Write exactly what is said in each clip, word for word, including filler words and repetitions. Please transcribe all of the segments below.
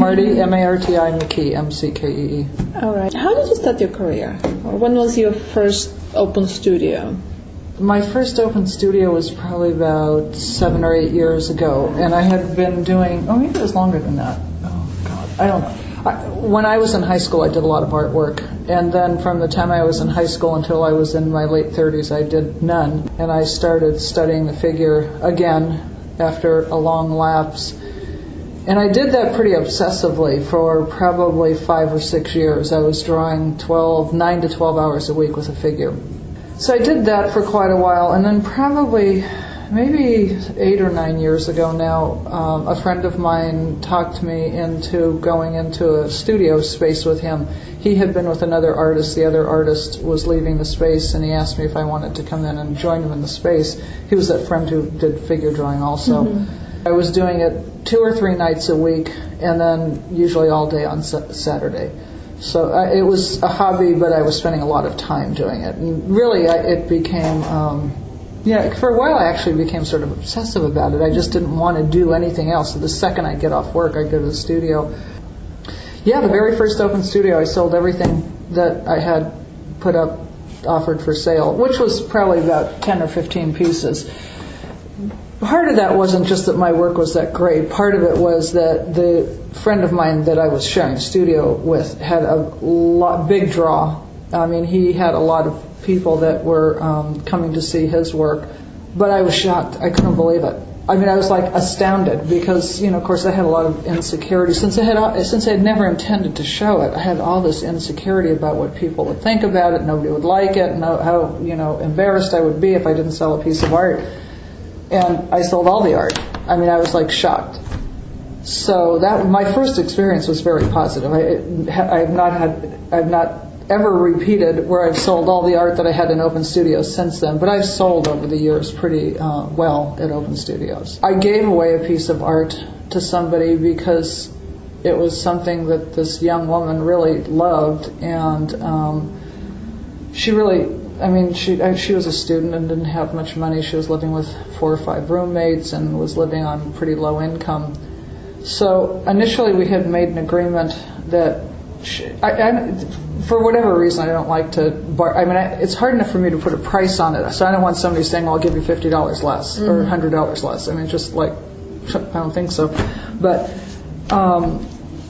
Marty, M A R T I, McKee, M C K E E. All right. How did you start your career? Or when was your first open studio? My first open studio was probably about seven or eight years ago, and I had been doing, oh, maybe it was longer than that. Oh, God, I don't know. I, when I was in high school, I did a lot of artwork, and then from the time I was in high school until I was in my late thirties, I did none, and I started studying the figure again after a long lapse. And I did that pretty obsessively for probably five or six years. I was drawing twelve, nine to twelve hours a week with a figure. So I did that for quite a while, and then probably maybe eight or nine years ago now, um, a friend of mine talked me into going into a studio space with him. He had been with another artist. The other artist was leaving the space, and he asked me if I wanted to come in and join him in the space. He was that friend who did figure drawing also. Mm-hmm. I was doing it two or three nights a week, and then usually all day on sa- Saturday. So uh, it was a hobby, but I was spending a lot of time doing it. And really, I, it became, um, yeah, for a while I actually became sort of obsessive about it. I just didn't want to do anything else. So the second I get off work, I'd go to the studio. Yeah, the very first open studio, I sold everything that I had put up, offered for sale, which was probably about ten or fifteen pieces. Part of that wasn't just that my work was that great. Part of it was that the friend of mine that I was sharing a studio with had a lot, big draw. I mean, he had a lot of people that were um, coming to see his work. But I was shocked. I couldn't believe it. I mean, I was like astounded because, you know, of course, I had a lot of insecurity. Since I had since I had never intended to show it, I had all this insecurity about what people would think about it. Nobody would like it. And how, you know, embarrassed I would be if I didn't sell a piece of art. And I sold all the art. I mean, I was like shocked. So that my first experience was very positive. I, I have not had, I've not ever repeated where I've sold all the art that I had in open studios since then. But I've sold over the years pretty uh, well at open studios. I gave away a piece of art to somebody because it was something that this young woman really loved, and um, she really. I mean, she she was a student and didn't have much money. She was living with four or five roommates and was living on pretty low income. So initially we had made an agreement that she, I, I, for whatever reason, I don't like to bar, I mean, I, it's hard enough for me to put a price on it. So I don't want somebody saying, well, I'll give you fifty dollars less mm-hmm. or one hundred dollars less. I mean, just like, I don't think so. But um,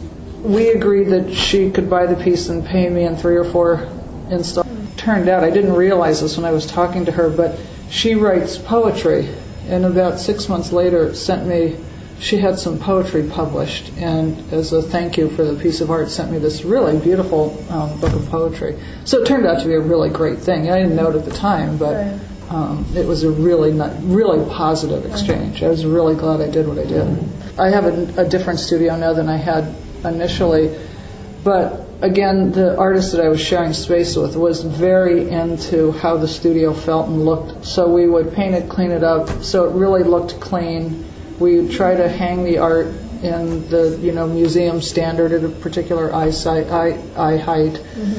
we agreed that she could buy the piece and pay me in three or four installments. Turned out, I didn't realize this when I was talking to her, but she writes poetry, and about six months later sent me, she had some poetry published, and as a thank you for the piece of art sent me this really beautiful um, book of poetry. So it turned out to be a really great thing. I didn't know it at the time, but um, it was a really not, really positive exchange. I was really glad I did what I did. I have a, a different studio now than I had initially, but again, the artist that I was sharing space with was very into how the studio felt and looked. So we would paint it, clean it up, so it really looked clean. We would try to hang the art in the, you know, museum standard at a particular eye, sight, eye, eye height.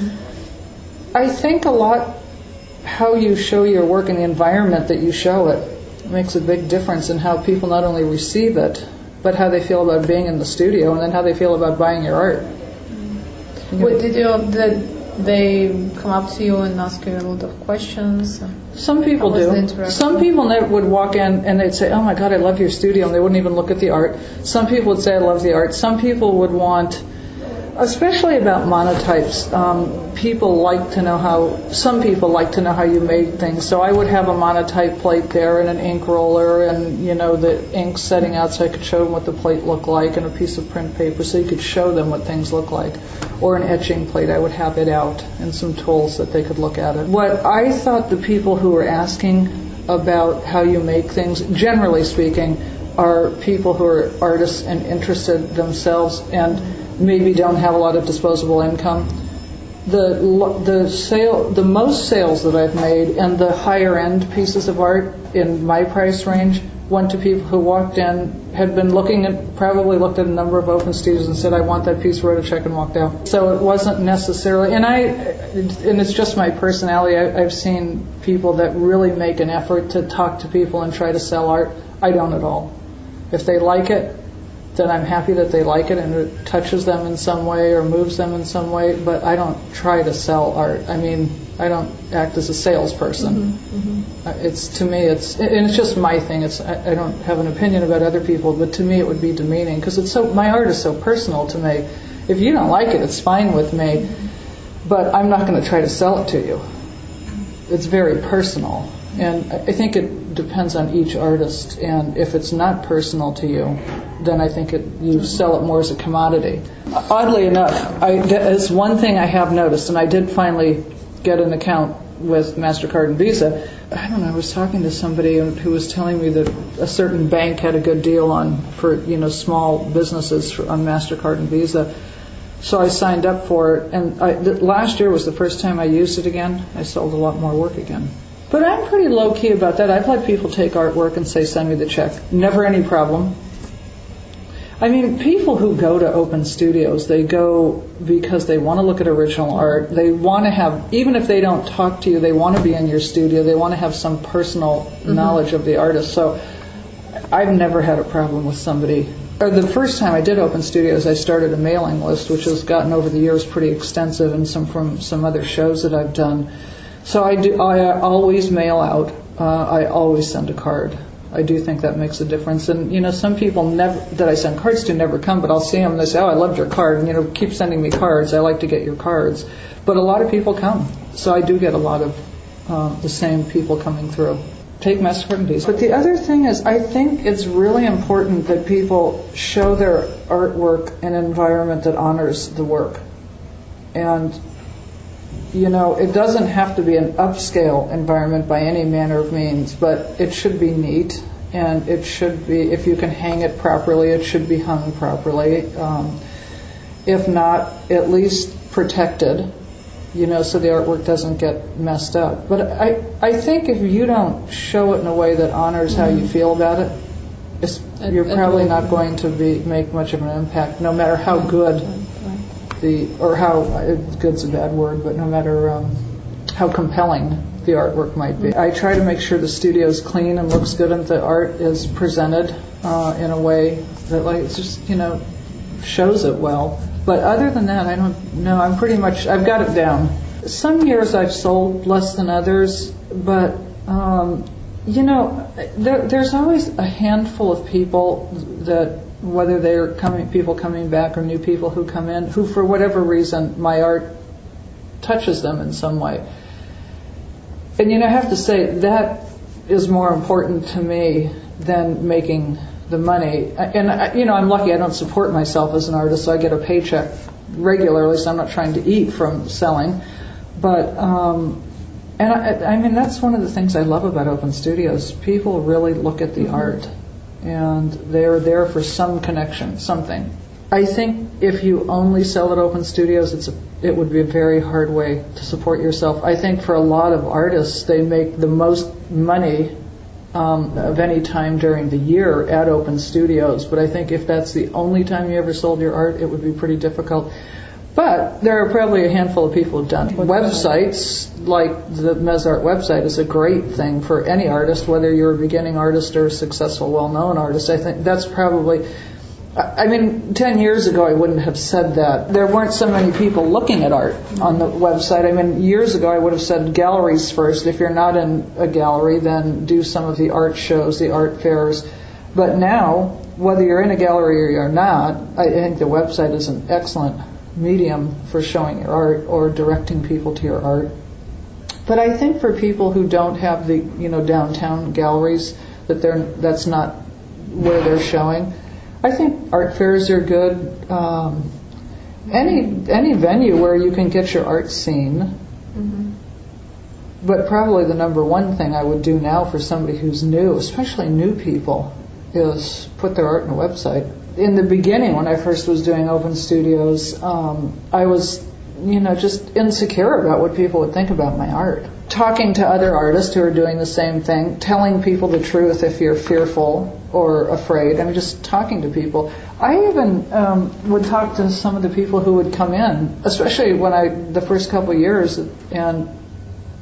Mm-hmm. I think a lot how you show your work and the environment that you show it makes a big difference in how people not only receive it, but how they feel about being in the studio, and then how they feel about buying your art. What did you did they come up to you and ask you a lot of questions? Some people do. Some people never would walk in and they'd say, "Oh my God, I love your studio," and they wouldn't even look at the art. Some people would say, "I love the art." Some people would want, especially about monotypes, um, people like to know how, some people like to know how you made things. So I would have a monotype plate there and an ink roller and, you know, the ink setting out so I could show them what the plate looked like, and a piece of print paper so you could show them what things look like. Or an etching plate, I would have it out and some tools that they could look at it. What I thought the people who were asking about how you make things, generally speaking, are people who are artists and interested themselves and maybe don't have a lot of disposable income. The the sale, the most sales that I've made, and the higher end pieces of art in my price range went to people who walked in, had been looking at, probably looked at a number of open studios and said, "I want that piece," wrote a check and walked out. So it wasn't necessarily, and I, and it's just my personality. I, I've seen people that really make an effort to talk to people and try to sell art. I don't at all. If they like it, then I'm happy that they like it and it touches them in some way or moves them in some way, but I don't try to sell art. I mean, I don't act as a salesperson. Mm-hmm, mm-hmm. It's, to me, it's, and it's just my thing. It's, I, I don't have an opinion about other people, but to me it would be demeaning because it's so, my art is so personal to me. If you don't like it, it's fine with me, but I'm not going to try to sell it to you. It's very personal. And I think it depends on each artist, and if it's not personal to you, then I think it, you sell it more as a commodity. Oddly enough, I, as one thing I have noticed, and I did finally get an account with MasterCard and Visa. I don't know, I was talking to somebody who was telling me that a certain bank had a good deal on for, you know, small businesses for, on MasterCard and Visa. So I signed up for it, and I, th- last year was the first time I used it again. I sold a lot more work again. But I'm pretty low-key about that. I've let people take artwork and say, send me the check. Never any problem. I mean, people who go to open studios, they go because they want to look at original art. They want to have, even if they don't talk to you, they want to be in your studio. They want to have some personal mm-hmm. knowledge of the artist. So I've never had a problem with somebody. Or the first time I did open studios, I started a mailing list, which has gotten over the years pretty extensive, and some from some other shows that I've done. So I do. I always mail out. Uh, I always send a card. I do think that makes a difference. And, you know, some people never that I send cards to never come, but I'll see them and they say, oh, I loved your card. And, you know, keep sending me cards. I like to get your cards. But a lot of people come. So I do get a lot of um, the same people coming through. Take MasterCard and Visa. But the other thing is, I think it's really important that people show their artwork in an environment that honors the work. And, you know, it doesn't have to be an upscale environment by any manner of means, but it should be neat, and it should be, if you can hang it properly, it should be hung properly. Um, if not, at least protected, you know, so the artwork doesn't get messed up. But I, I think if you don't show it in a way that honors how you feel about it, it's, you're probably not going to be make much of an impact, no matter how good the, or how, good's a bad word, but no matter um, how compelling the artwork might be. I try to make sure the studio's clean and looks good and the art is presented uh, in a way that, like, it's just, you know, shows it well. But other than that, I don't know. I'm pretty much, I've got it down. Some years I've sold less than others, but, um, you know, there, there's always a handful of people that, whether they're coming, people coming back or new people who come in, who for whatever reason my art touches them in some way. And, you know, I have to say that is more important to me than making the money. And, I, you know, I'm lucky I don't support myself as an artist, so I get a paycheck regularly, so I'm not trying to eat from selling. But, um, and I, I mean, that's one of the things I love about open studios. People really look at the mm-hmm. art, and they're there for some connection, something. I think if you only sell at open studios, it's a, it would be a very hard way to support yourself. I think for a lot of artists, they make the most money um, of any time during the year at open studios. But I think if that's the only time you ever sold your art, it would be pretty difficult. But there are probably a handful of people who've done it. Websites, like the Mesart website, is a great thing for any artist, whether you're a beginning artist or a successful, well-known artist. I think that's probably, I mean, ten years ago I wouldn't have said that. There weren't so many people looking at art on the website. I mean, years ago I would have said galleries first. If you're not in a gallery, then do some of the art shows, the art fairs. But now, whether you're in a gallery or you're not, I think the website is an excellent medium for showing your art or directing people to your art. But I think for people who don't have the, you know, downtown galleries, that they're that's not where they're showing, I think art fairs are good. Um, any any venue where you can get your art seen. Mm-hmm. But probably the number one thing I would do now for somebody who's new, especially new people, is put their art on a website. In the beginning, when I first was doing open studios, um, I was, you know, just insecure about what people would think about my art. Talking to other artists who are doing the same thing, telling people the truth if you're fearful or afraid. I mean, just talking to people. I even um, would talk to some of the people who would come in, especially when I, the first couple of years, and,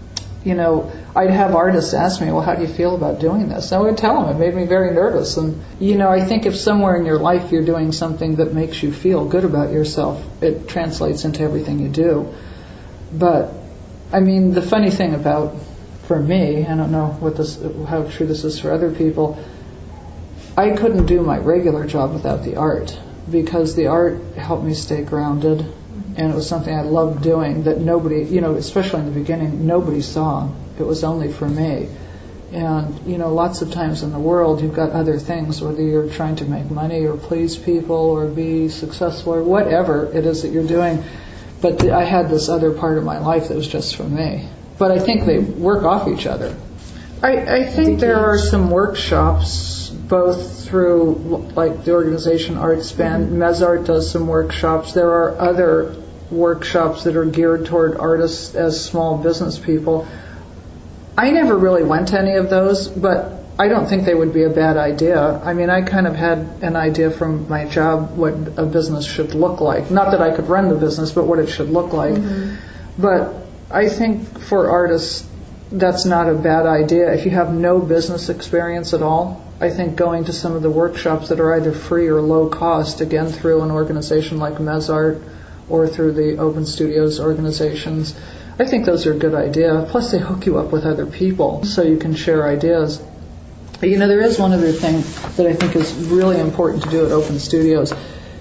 you know, I'd have artists ask me, well, how do you feel about doing this? I would tell them it made me very nervous. And, you know, I think if somewhere in your life you're doing something that makes you feel good about yourself, it translates into everything you do. But, I mean, the funny thing about, for me, I don't know what this, how true this is for other people, I couldn't do my regular job without the art, because the art helped me stay grounded, and it was something I loved doing that nobody, you know, especially in the beginning, nobody saw. It was only for me. And, you know, lots of times in the world you've got other things, whether you're trying to make money or please people or be successful or whatever it is that you're doing. But the, I had this other part of my life that was just for me. But I think they work off each other. I, I think there are some workshops, both through, like, the organization ArtSpan. Mm-hmm. MesArt does some workshops. There are other workshops that are geared toward artists as small business people. I never really went to any of those, but I don't think they would be a bad idea. I mean, I kind of had an idea from my job what a business should look like. Not that I could run the business, but what it should look like. Mm-hmm. But I think for artists, that's not a bad idea. If you have no business experience at all, I think going to some of the workshops that are either free or low cost, again through an organization like MesArt or through the Open Studios organizations, I think those are a good idea. Plus they hook you up with other people so you can share ideas. But, you know, there is one other thing that I think is really important to do at Open Studios,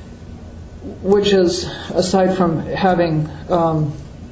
which is, aside from having um,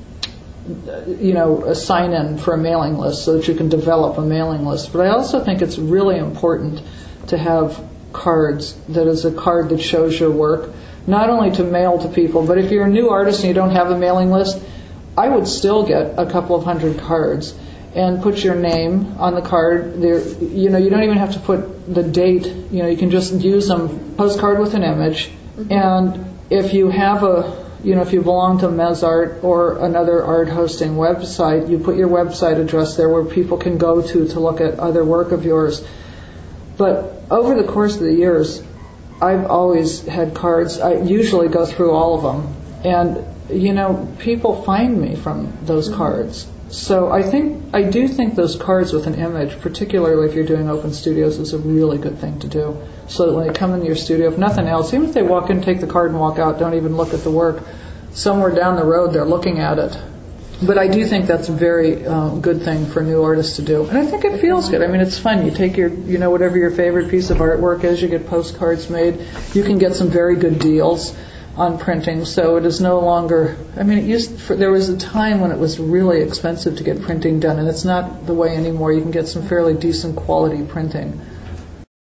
you know, a sign-in for a mailing list so that you can develop a mailing list. But I also think it's really important to have cards that is a card that shows your work, not only to mail to people, but if you're a new artist and you don't have a mailing list, I would still get a couple of hundred cards and put your name on the card. There, you know, you don't even have to put the date. You know, you can just use them, postcard with an image. Mm-hmm. And if you have a You know, if you belong to MesArt or another art hosting website, you put your website address there where people can go to to look at other work of yours. But over the course of the years, I've always had cards. I usually go through all of them. And, you know, people find me from those mm-hmm. cards. So I think, I do think those cards with an image, particularly if you're doing Open Studios, is a really good thing to do. So that when they come into your studio, if nothing else, even if they walk in, take the card and walk out, don't even look at the work, somewhere down the road they're looking at it. But I do think that's a very uh, good thing for new artists to do. And I think it feels good. I mean, it's fun. You take your, you know, whatever your favorite piece of artwork is, you get postcards made. You can get some very good deals on printing, so it is no longer, I mean, it used for, there was a time when it was really expensive to get printing done, and it's not the way anymore. You can get some fairly decent quality printing.